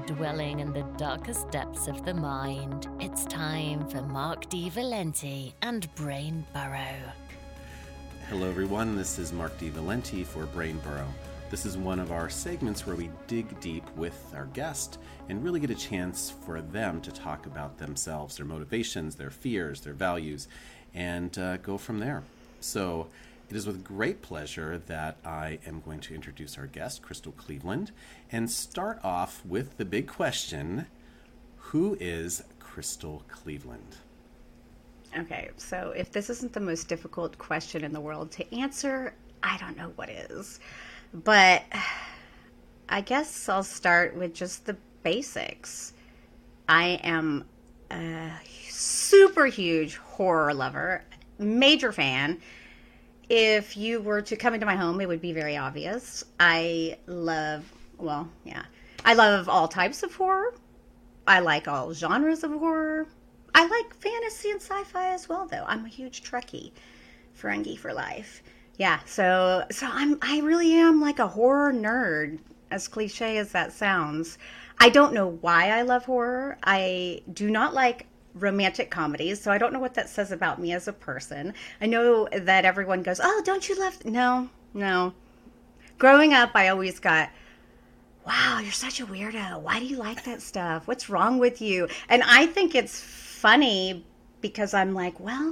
dwelling in the darkest depths of the mind. It's time for Mark D. Valenti and Brain Burrow. Hello everyone, this is Mark D. Valenti for Brain Burrow. This is one of our segments where we dig deep with our guest and really get a chance for them to talk about themselves, their motivations, their fears, their values, and go from there. So it is with great pleasure that I am going to introduce our guest, Crystal Cleveland, and start off with the big question: who is Crystal Cleveland? Okay, so if this isn't the most difficult question in the world to answer, I don't know what is. But I guess I'll start with just the basics. I am a super huge horror lover, major fan. If you were to come into my home, it would be very obvious. I love all types of horror. I like all genres of horror. I like fantasy and sci-fi as well, though. I'm a huge Trekkie, Ferengi for life. Yeah, so I really am like a horror nerd, as cliche as that sounds. I don't know why I love horror. I do not like romantic comedies, so I don't know what that says about me as a person. I know that everyone goes, "Oh, don't you love..." No. Growing up, I always got, "Wow, you're such a weirdo. Why do you like that stuff? What's wrong with you?" And I think it's funny because I'm like, well,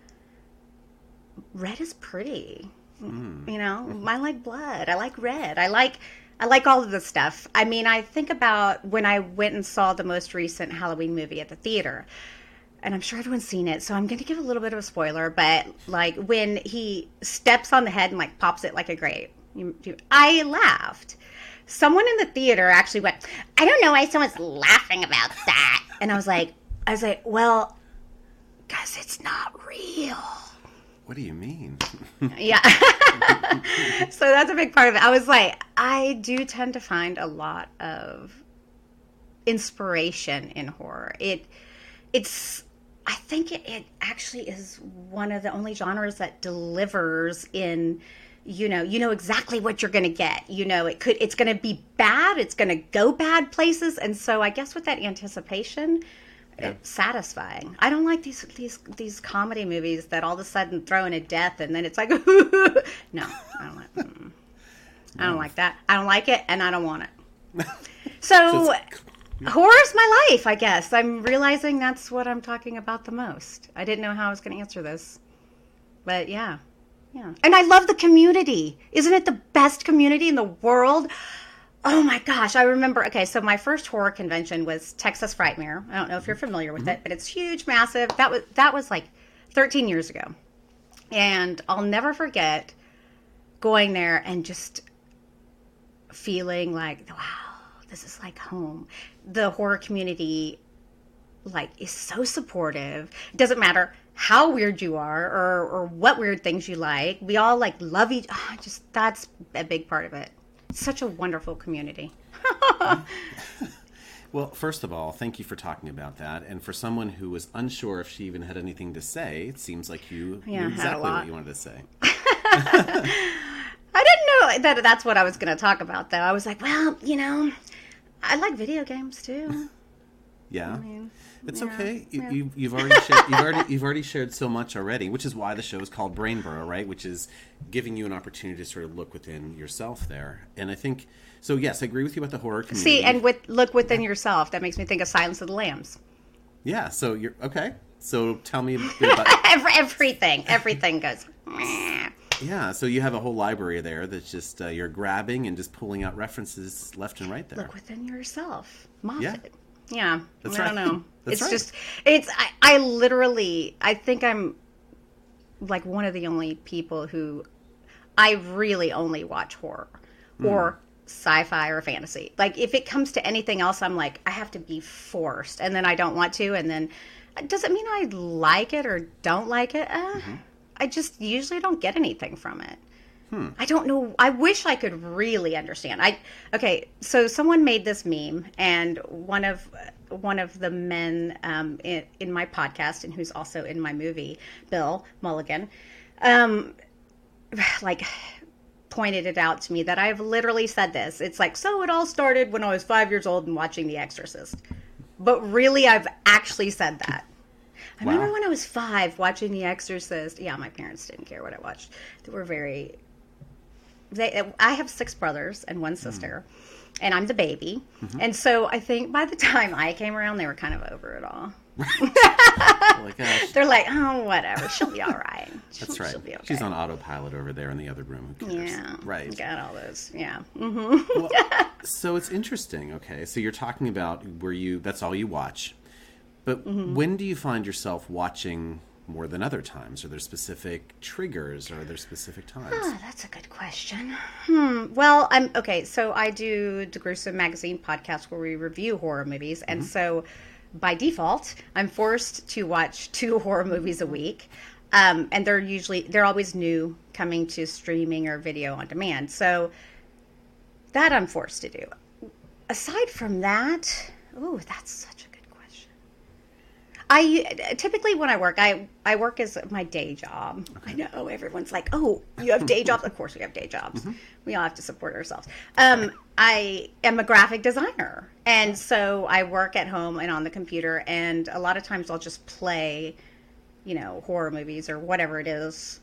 red is pretty. You know, I like blood. I like red. I like all of this stuff. I mean, I think about when I went and saw the most recent Halloween movie at the theater, and I'm sure everyone's seen it, so I'm going to give a little bit of a spoiler, but like when he steps on the head and like pops it like a grape, I laughed. Someone in the theater actually went, "I don't know why someone's laughing about that." And I was like, well, because it's not real. What do you mean? Yeah. So that's a big part of it. I was like, I do tend to find a lot of inspiration in horror. I think it actually is one of the only genres that delivers in, you know exactly what you're going to get. It's going to be bad. It's going to go bad places. And so I guess with that anticipation, it's satisfying. I don't like these comedy movies that all of a sudden throw in a death and then it's like, no, I don't like. I don't like that. I don't like it, and I don't want it. So horror's my life, I guess. I'm realizing that's what I'm talking about the most. I didn't know how I was going to answer this, but yeah. And I love the community. Isn't it the best community in the world? Oh my gosh, I remember, okay, so my first horror convention was Texas Frightmare. I don't know if you're familiar with it, but it's huge, massive. That was like 13 years ago. And I'll never forget going there and just feeling like, wow, this is like home. The horror community like is so supportive. It doesn't matter how weird you are or what weird things you like. We all like love each that's a big part of it. Such a wonderful community. Well, first of all, thank you for talking about that. And for someone who was unsure if she even had anything to say, it seems like you knew exactly what you wanted to say. I didn't know that's what I was going to talk about, though. I was like, well, I like video games too. Yeah, I mean, it's yeah, okay. yeah. You've already shared so much already, which is why the show is called Brain Burrow, right? Which is giving you an opportunity to sort of look within yourself there. And I think so. Yes, I agree with you about the horror community. See, and look within yourself. That makes me think of Silence of the Lambs. Yeah. So you're okay. So tell me a bit about everything. Everything goes. Meh. Yeah. So you have a whole library there that's just you're grabbing and just pulling out references left and right there. Look within yourself, Moffat. Yeah. Yeah, That's I don't right. know. That's It's right. just, I literally, I think I'm like one of the only people who, I really only watch horror or sci-fi or fantasy. Like if it comes to anything else, I'm like, I have to be forced, and then I don't want to, and then does it mean I like it or don't like it? I just usually don't get anything from it. I don't know. I wish I could really understand. Okay, so someone made this meme, and one of the men in my podcast, and who's also in my movie, Bill Mulligan, like pointed it out to me that I've literally said this. It's like, so it all started when I was 5 years old and watching The Exorcist. But really, I've actually said that. I remember when I was 5 watching The Exorcist. Yeah, my parents didn't care what I watched. They were very... I have 6 brothers and 1 sister, and I'm the baby. Mm-hmm. And so I think by the time I came around, they were kind of over it all. Oh my gosh. They're like, oh, whatever. She'll be all right. That's right. She'll be okay. She's on autopilot over there in the other room. Who cares? Yeah. Right. Got all those. Yeah. Mm-hmm. Well, so it's interesting. Okay. So you're talking about that's all you watch. But when do you find yourself watching more than other times? Are there specific triggers or are there specific times? Oh, that's a good question. Well, so I do the Gruesome Magazine podcast where we review horror movies. And so by default, I'm forced to watch 2 horror movies a week. And they're always new, coming to streaming or video on demand. So that I'm forced to do. Aside from that, that's such a good question. I typically when I work as my day job. Okay. I know everyone's like, oh, you have day jobs? Of course we have day jobs. Mm-hmm. We all have to support ourselves. I am a graphic designer. And so I work at home and on the computer. And a lot of times I'll just play, horror movies or whatever it is.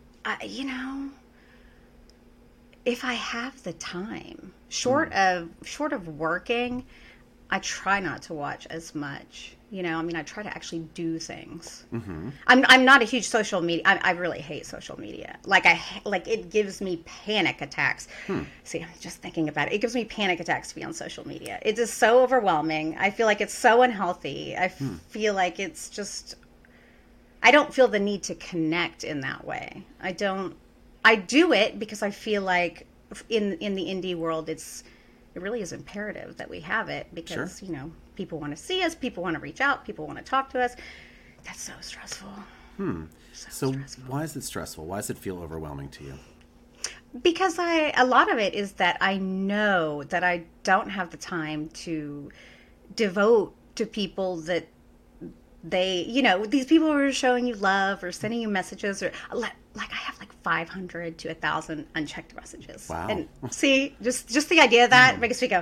If I have the time, short of working, I try not to watch as much. I try to actually do things. Mm-hmm. I'm not a huge social media. I really hate social media. It gives me panic attacks. See, I'm just thinking about it. It gives me panic attacks to be on social media. It is so overwhelming. I feel like it's so unhealthy. I feel like it's just. I don't feel the need to connect in that way. I do it because I feel like in the indie world, it really is imperative that we have it because, sure. People want to see us, people want to reach out, people want to talk to us. That's so stressful. So why is it stressful? Why does it feel overwhelming to you? Because a lot of it is that I know that I don't have the time to devote to people that these people who are showing you love or sending you messages or I have 500 to 1,000 unchecked messages. Wow. And see, just the idea of that makes me go,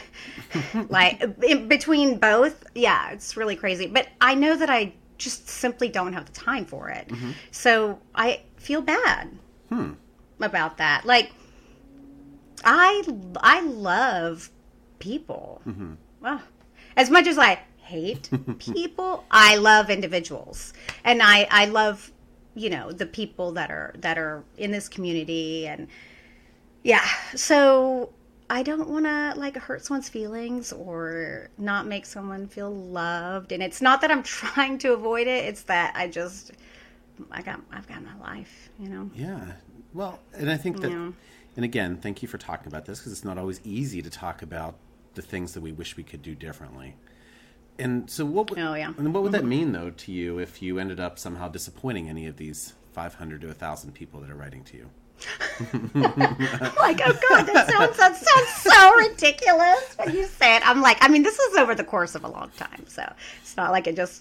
in between both. Yeah, it's really crazy. But I know that I just simply don't have the time for it. Mm-hmm. So I feel bad about that. I love people. Mm-hmm. Well, as much as I hate people, I love individuals. And I love the people that are in this community. And so I don't want to hurt someone's feelings or not make someone feel loved. And it's not that I'm trying to avoid it. It's that I've got my life, Yeah. Well, and I think that, and again, thank you for talking about this because it's not always easy to talk about the things that we wish we could do differently. And so what would that mean, though, to you if you ended up somehow disappointing any of these 500 to 1,000 people that are writing to you? Oh, God, that sounds so ridiculous when you say it. I'm like, this is over the course of a long time, so it's not like it just...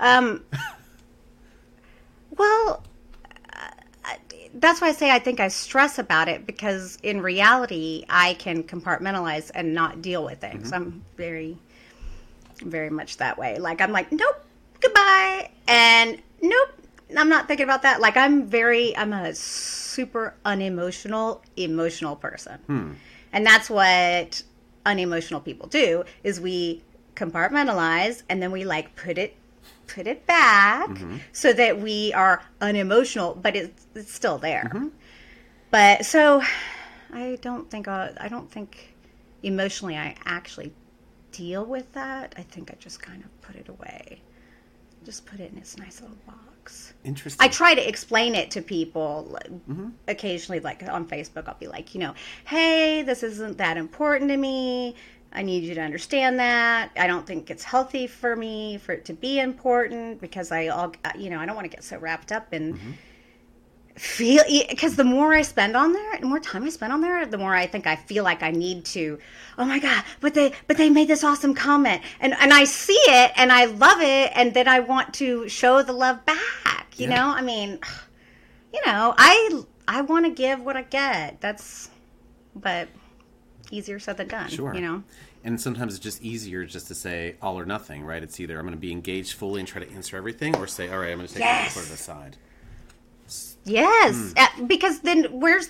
that's why I say I think I stress about it because in reality, I can compartmentalize and not deal with things. Mm-hmm. I'm very... very much that way. I'm like, nope, goodbye. And nope, I'm not thinking about that. I'm a super emotional person. And that's what unemotional people do is we compartmentalize and then we put it back so that we are unemotional, but it's still there. Mm-hmm. But so I don't think emotionally I actually deal with that. I think I just kind of put it away. Just put it in its nice little box. Interesting. I try to explain it to people occasionally, on Facebook. I'll be like, hey, this isn't that important to me. I need you to understand that. I don't think it's healthy for me for it to be important because I don't want to get so wrapped up in because the more I spend on there, the more time I spend on there, the more I think I feel like I need to, oh my God, but they made this awesome comment. And I see it and I love it. And then I want to show the love back, you know? I want to give what I get. But easier said than done, Sure. you know? And sometimes it's just easier just to say all or nothing, right? It's either I'm going to be engaged fully and try to answer everything, or say, all right, I'm going to take Yes. it put it aside. Yes, because then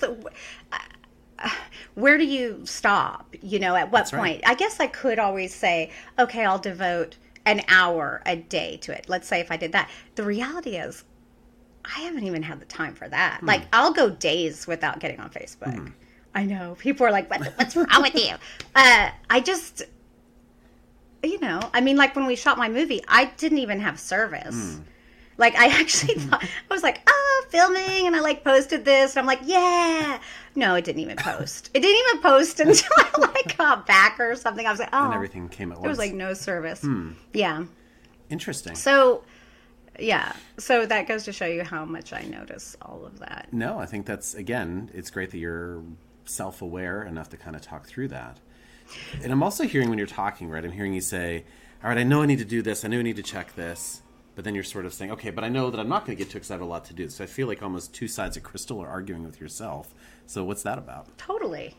where do you stop? You know, at what That's right. point? I guess I could always say, okay, I'll devote an hour a day to it. Let's say if I did that. The reality is, I haven't even had the time for that. Like, I'll go days without getting on Facebook. I know. People are like, what's wrong with you? I just, you know, I mean, like when we shot my movie, I didn't even have service. Like, I actually thought, I was like, filming, and I like posted this, and I'm like, yeah. No, it didn't even post. It didn't even post until I like got back or something. I was like, oh. And everything came at once. There was like no service. Yeah. Interesting. So, yeah. So that goes to show you how much I notice all of that. No, I think that's, again, it's great that you're self-aware enough to kind of talk through that. And I'm also hearing when you're talking, right, I'm hearing you say, all right, I know I need to do this. I know I need to check this. But then you're sort of saying, okay, but I know that I'm not going to get to because I have a lot to do. So I feel like almost two sides of crystal are arguing with yourself. So what's that about? Totally.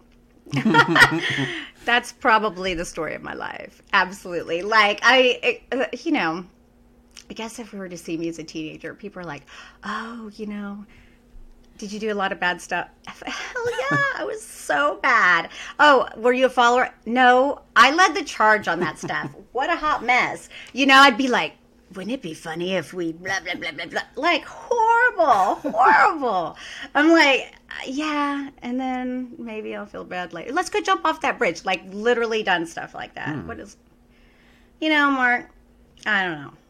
That's probably the story of my life. Absolutely. Like, you know, I guess if we were to see me as a teenager, people are like, oh, you know, did you do a lot of bad stuff? Hell yeah, I was so bad. Oh, were you a follower? No, I led the charge on that stuff. What a hot mess. You know, I'd be like, wouldn't it be funny if we blah, blah, blah, blah, blah. Like, horrible. I'm like, yeah, and then maybe I'll feel bad later. Let's go jump off that bridge. Like, literally done stuff like that. What is, you know, Mark, I don't know.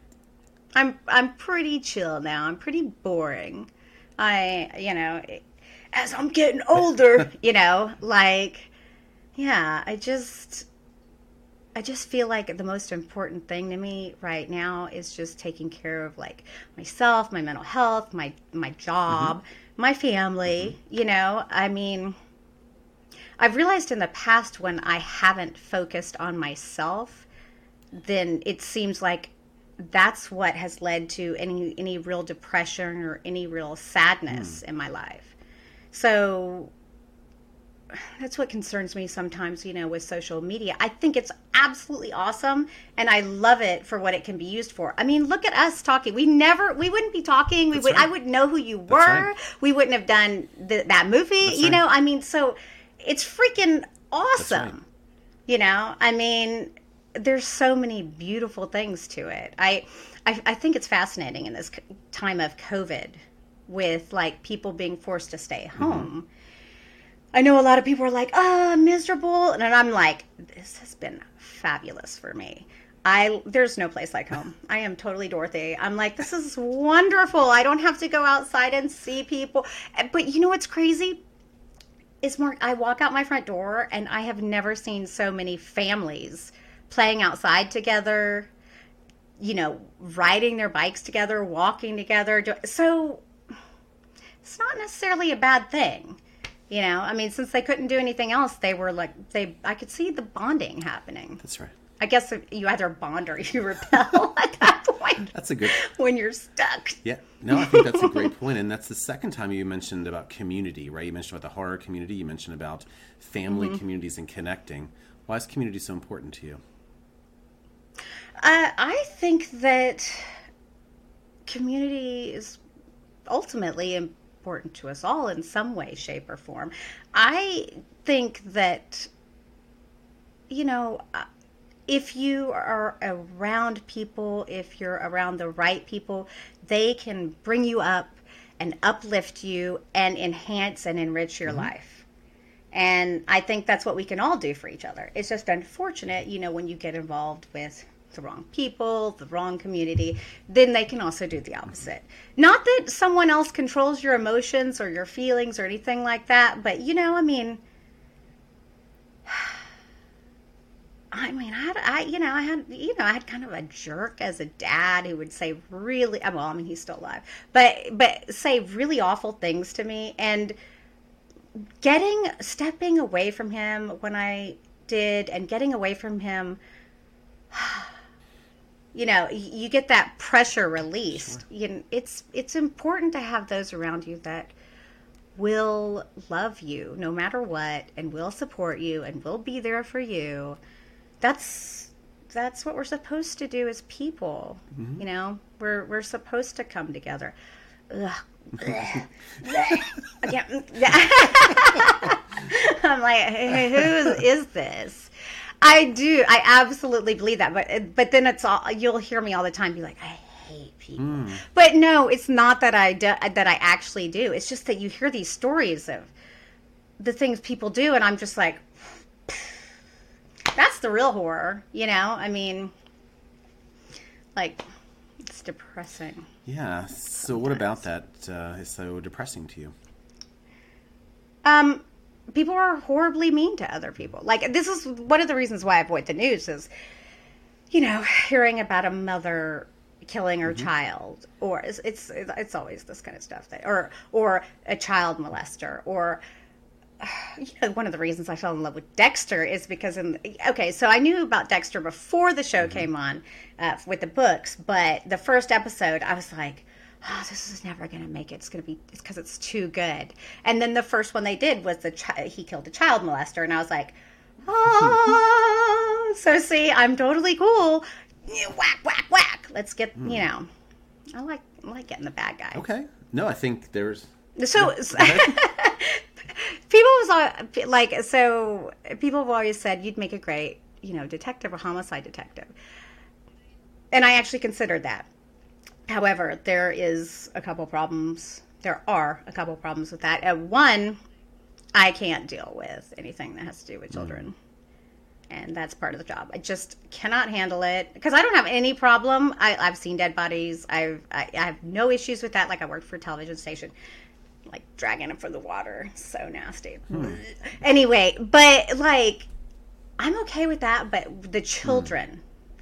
I'm pretty chill now. I'm pretty boring. You know, as I'm getting older, you know, like, yeah, I just feel like the most important thing to me right now is just taking care of like myself, my mental health, my job, my family, you know. I mean, I've realized in the past when I haven't focused on myself, then it seems like that's what has led to any real depression or any real sadness in my life. So that's what concerns me sometimes, you know, with social media. I think it's absolutely awesome, and I love it for what it can be used for. I mean, look at us talking. We wouldn't be talking. Right. I wouldn't know who you were. Right. We wouldn't have done that movie, That's you know? right. I mean, so it's freaking awesome. That's right. You know, I mean, there's so many beautiful things to it. I think it's fascinating in this time of COVID with like people being forced to stay home. I know a lot of people are like, oh, I'm miserable. And I'm like, this has been fabulous for me. There's no place like home. I am totally Dorothy. I'm like, this is wonderful. I don't have to go outside and see people. But you know what's crazy? Is Mark, I walk out my front door and I have never seen so many families playing outside together, you know, riding their bikes together, walking together. So it's not necessarily a bad thing. You know, I mean, since they couldn't do anything else, they were like, I could see the bonding happening. That's right. I guess you either bond or you repel at that point. That's a good... When you're stuck. Yeah. No, I think that's a great point. And that's the second time you mentioned about community, right? You mentioned about the horror community. You mentioned about family communities and connecting. Why is community so important to you? I think that community is ultimately important to us all in some way, shape, or form. I think that, you know, if you are around people, if you're around the right people, they can bring you up and uplift you and enhance and enrich your life. And I think that's what we can all do for each other. It's just unfortunate, you know, when you get involved with the wrong people, the wrong community, then they can also do the opposite. Not that someone else controls your emotions or your feelings or anything like that, but you know, I mean, I had kind of a jerk as a dad who would say really, well, I mean, he's still alive, but say really awful things to me, and stepping away from him when I did, and getting away from him, you know, you get that pressure released. Sure. You know, it's important to have those around you that will love you no matter what, and will support you, and will be there for you. That's what we're supposed to do as people. Mm-hmm. You know, we're supposed to come together. Ugh. I'm like, hey, who is this? I absolutely believe that, but then it's all, you'll hear me all the time be like, I hate people. But no, it's not that I actually do. It's just that you hear these stories of the things people do, and I'm just like, that's the real horror, you know? I mean, like, it's depressing. Yeah. So what about that is so depressing to you? People are horribly mean to other people. Like, this is one of the reasons why I avoid the news is, you know, hearing about a mother killing her child, or it's always this kind of stuff that, or a child molester, or, you know, one of the reasons I fell in love with Dexter is because so I knew about Dexter before the show came on with the books, but the first episode I was like, oh, this is never going to make it. It's because it's too good. And then the first one they did was he killed a child molester, and I was like, oh, so see, I'm totally cool. Whack, whack, whack. Let's get, you know, I like getting the bad guy. Okay. No, I think there's... So, people have always said you'd make a great, you know, detective or homicide detective. And I actually considered that. However, there are a couple problems with that. One, I can't deal with anything that has to do with children. And that's part of the job. I just cannot handle it because I don't have any problem. I've seen dead bodies. I have no issues with that. Like, I worked for a television station, like dragging them from the water. So nasty. Anyway, but like, I'm okay with that. But the children.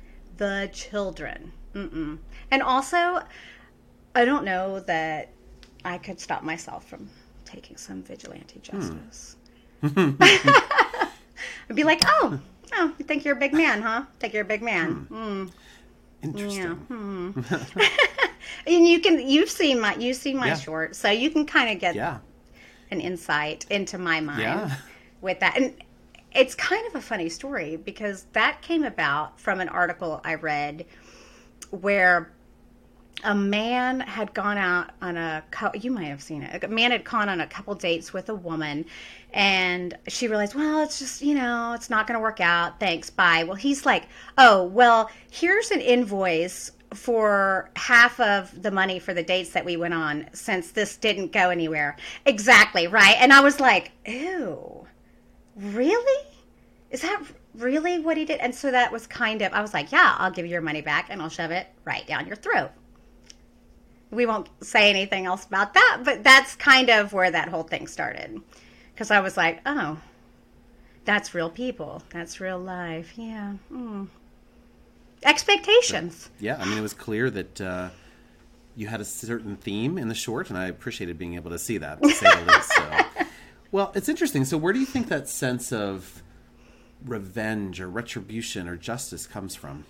Mm-mm. And also, I don't know that I could stop myself from taking some vigilante justice. I'd be like, oh, you think you're a big man, huh? Think you're a big man. Interesting. Yeah. And you've seen my short, so you can kind of get an insight into my mind with that. And it's kind of a funny story because that came about from an article I read where a man had gone out on you might have seen it. A man had gone on a couple dates with a woman, and she realized, well, it's just, you know, it's not going to work out. Thanks, bye. Well, he's like, oh, well, here's an invoice for half of the money for the dates that we went on since this didn't go anywhere. Exactly, right? And I was like, ew, really? Is that really what he did? And so that was I was like, yeah, I'll give you your money back and I'll shove it right down your throat. We won't say anything else about that, but that's kind of where that whole thing started. Because I was like, oh, that's real people. That's real life. Yeah. Expectations. Yeah, I mean, it was clear that you had a certain theme in the short, and I appreciated being able to see that, to say the least. So. Well, it's interesting. So where do you think that sense of revenge or retribution or justice comes from?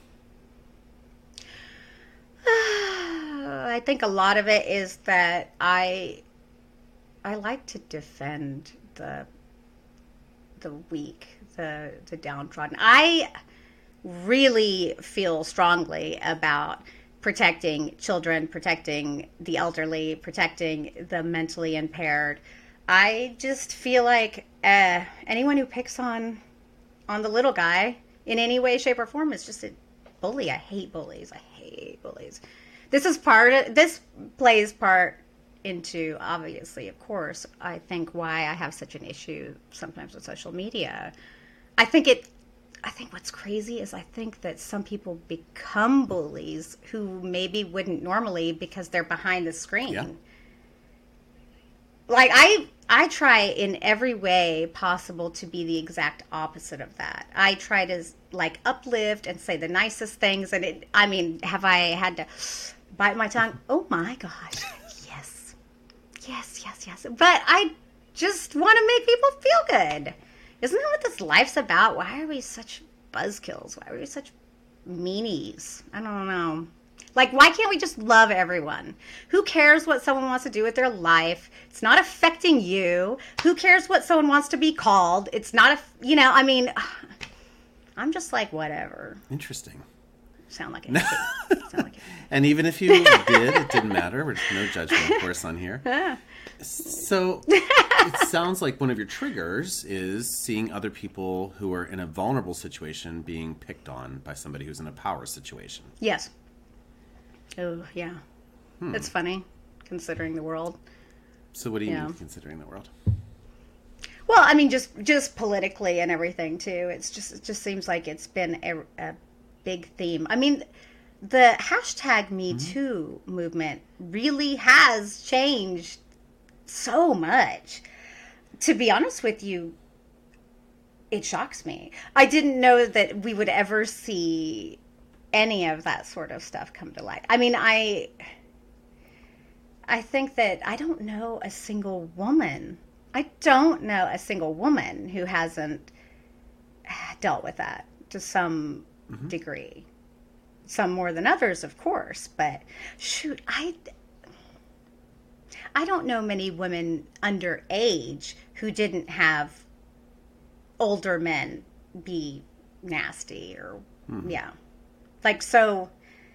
I think a lot of it is that I like to defend the weak, the downtrodden. I really feel strongly about protecting children, protecting the elderly, protecting the mentally impaired. I just feel like anyone who picks on the little guy in any way, shape, or form is just a bully. I hate bullies. This plays part into, obviously, of course, I think why I have such an issue sometimes with social media. I think what's crazy is I think that some people become bullies who maybe wouldn't normally because they're behind the screen. Yeah. Like, I try in every way possible to be the exact opposite of that. I try to, like, uplift and say the nicest things. And have I had to bite my tongue? Oh, my gosh. Yes. But I just want to make people feel good. Isn't that what this life's about? Why are we such buzzkills? Why are we such meanies? I don't know. Like, why can't we just love everyone? Who cares what someone wants to do with their life? It's not affecting you. Who cares what someone wants to be called? It's not, I mean, I'm just like, whatever. Interesting. Sound like it. And even if you did, it didn't matter. There's no judgment, of course, on here. So it sounds like one of your triggers is seeing other people who are in a vulnerable situation being picked on by somebody who's in a power situation. Yes. Oh, yeah. It's funny, considering the world. So what do you mean, considering the world? Well, I mean, just politically and everything, too. It just seems like it's been a big theme. I mean, the hashtag Me Too movement really has changed so much. To be honest with you, it shocks me. I didn't know that we would ever see any of that sort of stuff come to light. I mean, I think that I don't know a single woman. I don't know a single woman who hasn't dealt with that to some degree. Some more than others, of course, but shoot, I don't know many women underage who didn't have older men be nasty or like, so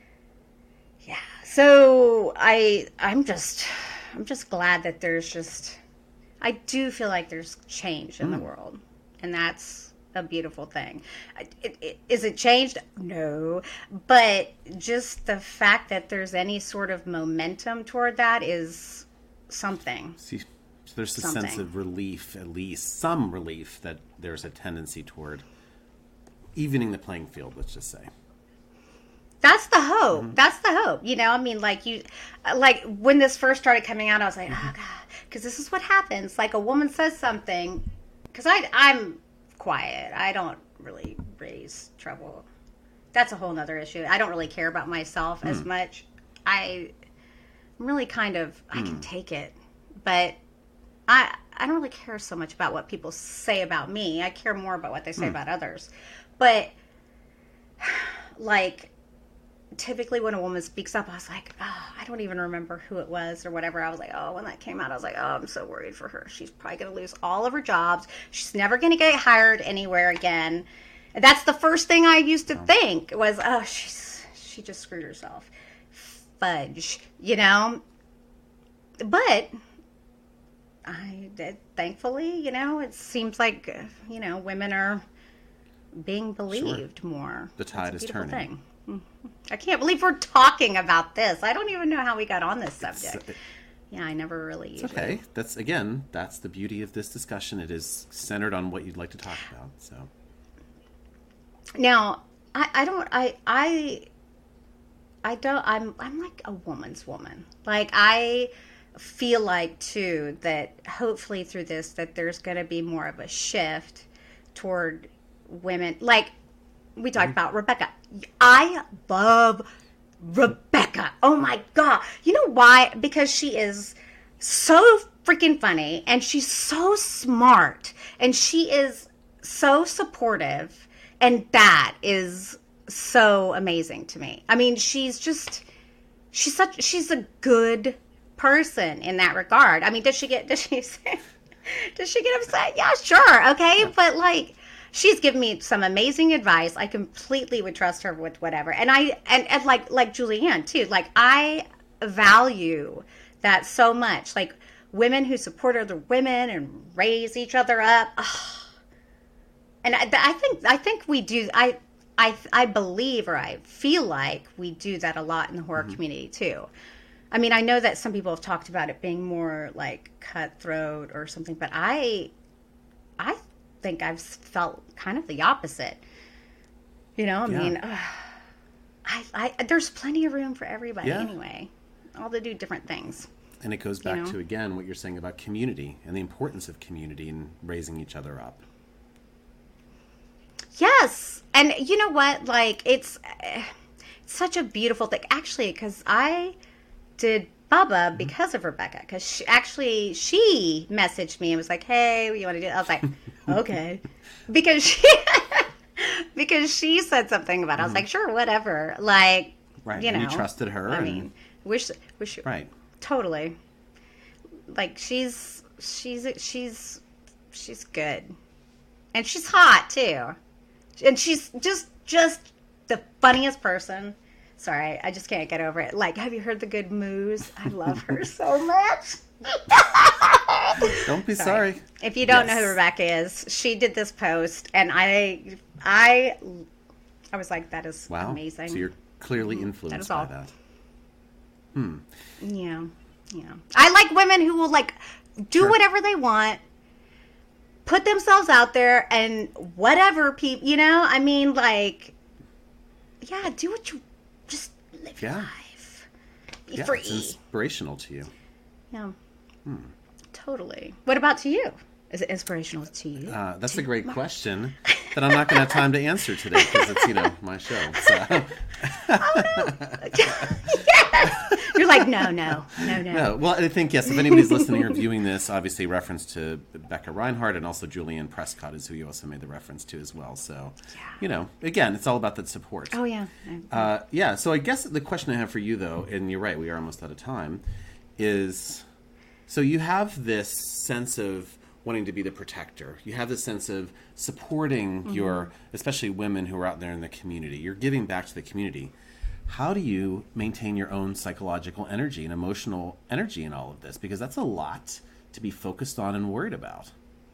I'm just glad that I do feel like there's change in the world, and that's a beautiful thing. Is it changed? No, but just the fact that there's any sort of momentum toward that is something. See, so there's a sense of relief, at least some relief, that there's a tendency toward evening the playing field, let's just say. That's the hope. That's the hope. I mean, like when this first started coming out, I was like, oh God, because this is what happens. Like, a woman says something, because I'm quiet. I don't really raise trouble. That's a whole nother issue. I don't really care about myself as much. I'm really kind of, I can take it, but I don't really care so much about what people say about me. I care more about what they say about others. But like, typically when a woman speaks up, I was like, oh, I don't even remember who it was or whatever. I was like, oh, when that came out, I was like, oh, I'm so worried for her. She's probably going to lose all of her jobs. She's never going to get hired anywhere again. And that's the first thing I used to think was, oh, she just screwed herself. Fudge, But thankfully, it seems like, women are being believed more. The tide is turning. Thing. I can't believe we're talking about this. I don't even know how we got on this subject. I never really usually. Okay. That's the beauty of this discussion. It is centered on what you'd like to talk about. So now, I'm like a woman's woman. Like, I feel like too that hopefully through this that there's going to be more of a shift toward women. Like, we talked about Rebecca. I love Rebecca. Oh my God. You know why? Because she is so freaking funny, and she's so smart, and she is so supportive, and that is so amazing to me. I mean, she's a good person in that regard. I mean, does she get upset? Yeah, sure. Okay. But like, she's given me some amazing advice. I completely would trust her with whatever. And and like Julianne too. Like, I value that so much. Like, women who support other women and raise each other up. Oh. And I think we do. I believe, or I feel like we do that a lot in the horror community too. I mean, I know that some people have talked about it being more like cutthroat or something, but I think I've felt kind of the opposite. I mean, there's plenty of room for everybody anyway. All to do different things. And it goes back to, again, what you're saying about community and the importance of community and raising each other up. Yes. And you know what? Like, it's such a beautiful thing. Actually, because I did Bubba because of Rebecca. Because she messaged me and was like, hey, what you want to do? I was like, okay. Because she said something about it. I was like, sure, whatever. Like, Right. You know, and you trusted her. I mean, wish. Right. Totally. Like she's good, and she's hot too, and she's just the funniest person. Sorry, I just can't get over it. Like, have you heard the Good Moose? I love her so much. Don't be sorry. If you don't know who Rebecca is, she did this post, and I was like, that is amazing. So you're clearly influenced by that. Yeah. I like women who will like do whatever they want, put themselves out there, and whatever people, I mean, like, yeah, do what you just live your life. Be free. It's inspirational to you. Yeah. Totally. What about to you? Is it inspirational to you? That's a great question that I'm not going to have time to answer today because it's, my show. So. Oh, no. Yes. You're like, no. Well, I think, yes, if anybody's listening or viewing this, obviously reference to Becca Reinhardt, and also Julianne Prescott is who you also made the reference to as well. So, again, it's all about that support. Oh, yeah. Yeah. So I guess the question I have for you, though, and you're right, we are almost out of time, is so you have this sense of wanting to be the protector. You have this sense of supporting your, especially women who are out there in the community. You're giving back to the community. How do you maintain your own psychological energy and emotional energy in all of this? Because that's a lot to be focused on and worried about.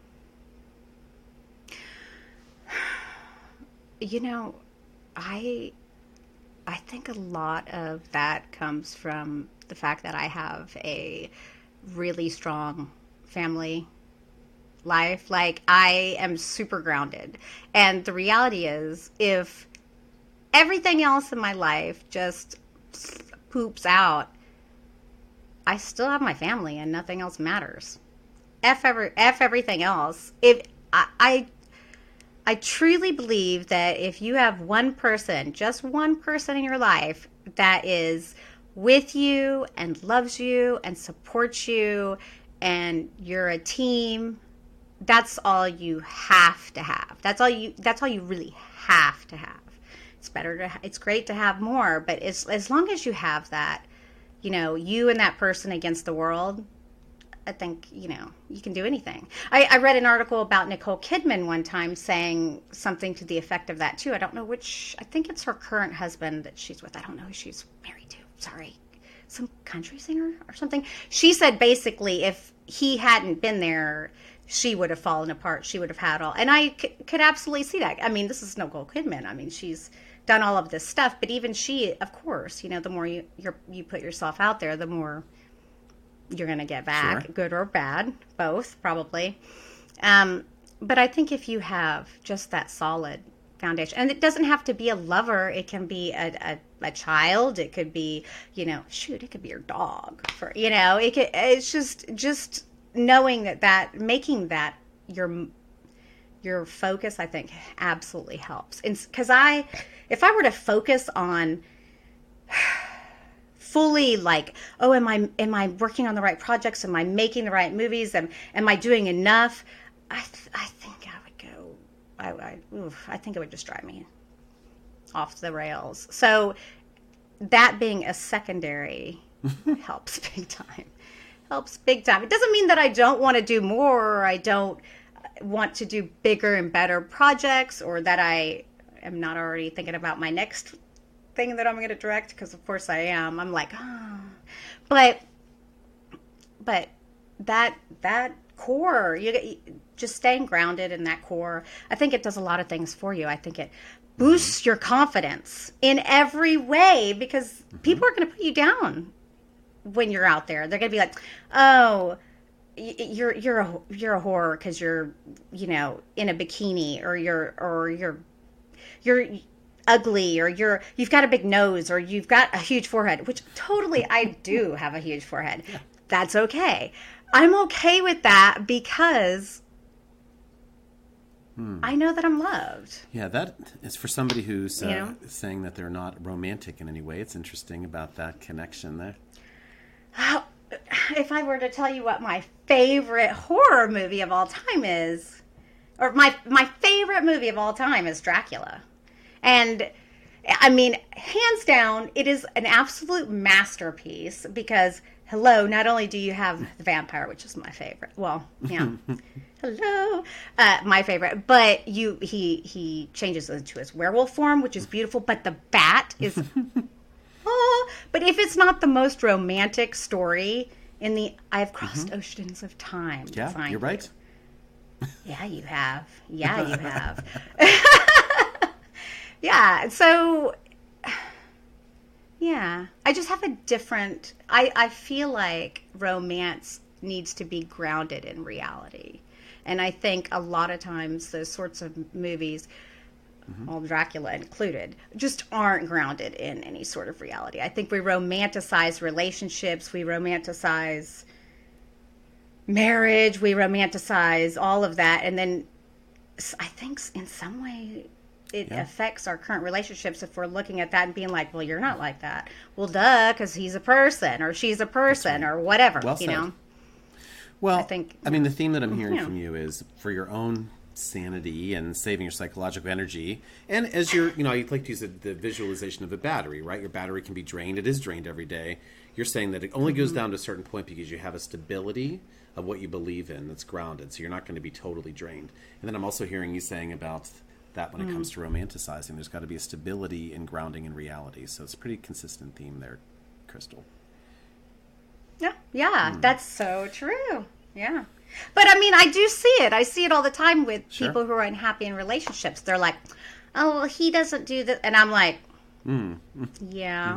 I think a lot of that comes from the fact that I have a really strong family life. Like, I am super grounded. And the reality is, if everything else in my life just poops out, I still have my family and nothing else matters. F everything else. If I truly believe that if you have one person, just one person in your life that is with you and loves you and supports you and you're a team, that's all you have to have. That's all you really have to have. It's great to have more, but as long as you have that, you and that person against the world, I think, you can do anything. I read an article about Nicole Kidman one time saying something to the effect of that too. I don't know which, I think it's her current husband that she's with. I don't know who she's married to. Sorry. Some country singer or something. She said basically if he hadn't been there, she would have fallen apart. She would have had all. And I could absolutely see that. I mean, this is Nicole Kidman. I mean, she's done all of this stuff. But even she, of course, the more you put yourself out there, the more you're going to get back, good or bad, both probably. But I think if you have just that solid foundation, and it doesn't have to be a lover, it can be a child, it could be, it could be your dog, it's just knowing that making that your focus, I think absolutely helps. Because if I were to focus on fully like, oh, am I working on the right projects? Am I making the right movies? Am I doing enough? I think I would go, I think it would just drive me off the rails. So that being a secondary helps big time. It doesn't mean that I don't want to do more, or I don't want to do bigger and better projects, or that I am not already thinking about my next thing that I'm going to direct, because of course I am. I'm like, but that core, you just staying grounded in that core, I think it does a lot of things for you. I think it boosts your confidence in every way, because people are going to put you down when you're out there. They're going to be like, oh, you're a whore because you're in a bikini, or you're ugly, or you've got a big nose, or you've got a huge forehead, which totally I do have a huge forehead. Yeah. That's okay. I'm okay with that because I know that I'm loved. Yeah, that is for somebody who's saying that they're not romantic in any way. It's interesting about that connection there. If I were to tell you what my favorite horror movie of all time is, or my favorite movie of all time is Dracula. And I mean, hands down, it is an absolute masterpiece because, hello, not only do you have the vampire, which is my favorite. Well, yeah. Hello. My favorite. But he changes into his werewolf form, which is beautiful. But the bat is... oh, but if it's not the most romantic story in the... I've crossed oceans of time to find you're right. Yeah, you have. Yeah, you have. Yeah, so, yeah, I just have a different, I feel like romance needs to be grounded in reality. And I think a lot of times those sorts of movies, all Dracula included, just aren't grounded in any sort of reality. I think we romanticize relationships, we romanticize marriage, we romanticize all of that. And then I think in some way... it affects our current relationships if we're looking at that and being like, well, you're not like that. Well, duh, because he's a person or she's a person or whatever, well you know? Well, I mean, the theme that I'm hearing from you is for your own sanity and saving your psychological energy. And as you're, you'd like to use the visualization of a battery, right? Your battery can be drained. It is drained every day. You're saying that it only goes down to a certain point because you have a stability of what you believe in that's grounded. So you're not going to be totally drained. And then I'm also hearing you saying about... that when it comes to romanticizing, there's got to be a stability and grounding in reality. So it's a pretty consistent theme there, Crystal. Yeah, that's so true. Yeah. But I mean, I do see it. I see it all the time with people who are unhappy in relationships. They're like, oh, well, he doesn't do that. And I'm like, yeah.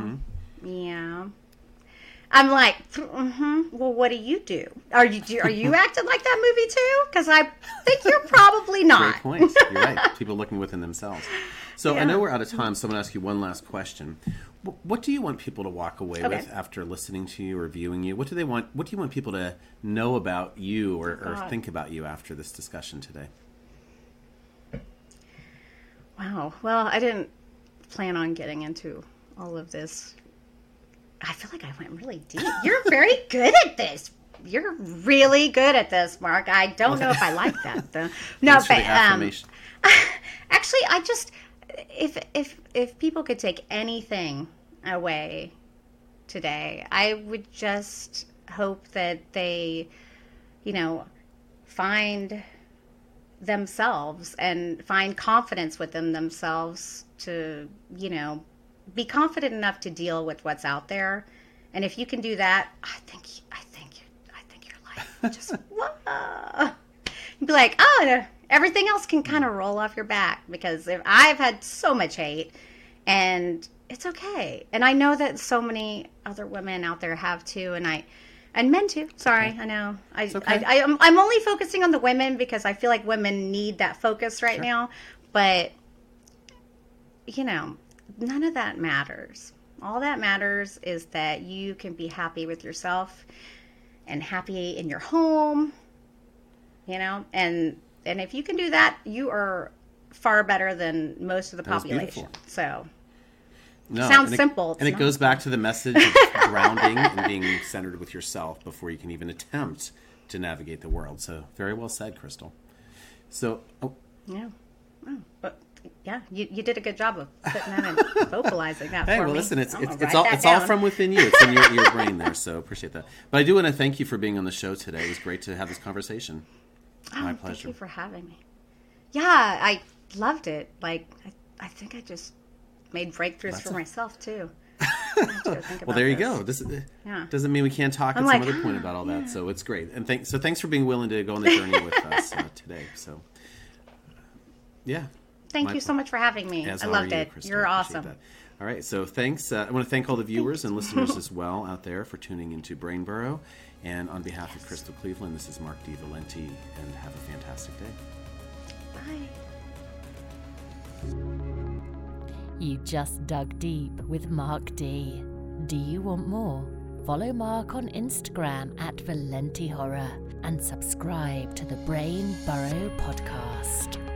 I'm like, well, what do you do? Are you acting like that movie too? Because I think you're probably not. Great point. You're right. People looking within themselves. So I know we're out of time, so I'm going to ask you one last question. What do you want people to walk away with after listening to you or viewing you? What do you want people to know about you or think about you after this discussion today? Wow. Well, I didn't plan on getting into all of this. I feel like I went really deep. You're very good at this. You're really good at this, Mark. I don't know if I like that though. No, but actually, I just if people could take anything away today, I would just hope that they, find themselves and find confidence within themselves to, be confident enough to deal with what's out there. And if you can do that, I think your life will just you'd be like, oh, everything else can kind of roll off your back, because I've had so much hate and it's okay. And I know that so many other women out there have too, and men too. Sorry, I know. I'm only focusing on the women because I feel like women need that focus right now. But none of that matters. All that matters is that you can be happy with yourself and happy in your home, and if you can do that, you are far better than most of the population. So sounds simple. And it goes back to the message of grounding and being centered with yourself before you can even attempt to navigate the world. So very well said, Crystal. So yeah. Oh, but yeah, you did a good job of putting that and vocalizing that for me. Well, listen, it's all from within you. It's in your brain there, so appreciate that. But I do want to thank you for being on the show today. It was great to have this conversation. My pleasure. Thank you for having me. Yeah, I loved it. Like, I think I just made breakthroughs for myself, too. Well, there you go. This doesn't mean we can't talk at some other point about all that, so it's great. And thanks for being willing to go on the journey with us today. So, yeah. Thank you so much for having me. I loved it. You're awesome. All right, so thanks. I want to thank all the viewers and listeners as well out there for tuning into Brain Burrow. And on behalf of Crystal Cleveland, this is Mark D. Valenti, and have a fantastic day. Bye. You just dug deep with Mark D. Do you want more? Follow Mark on Instagram @ValentiHorror and subscribe to the Brain Burrow podcast.